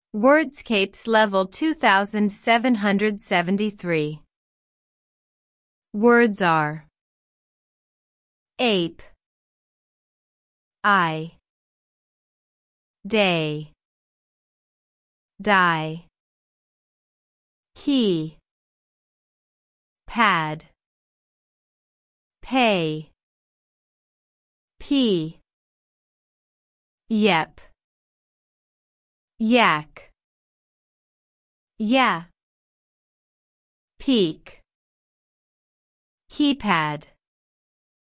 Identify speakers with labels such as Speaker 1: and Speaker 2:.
Speaker 1: Wordscapes Level 2773. Words are ape, I, day, die, he, pad, pay, pea, yep, yak, yeah, peak, keypad.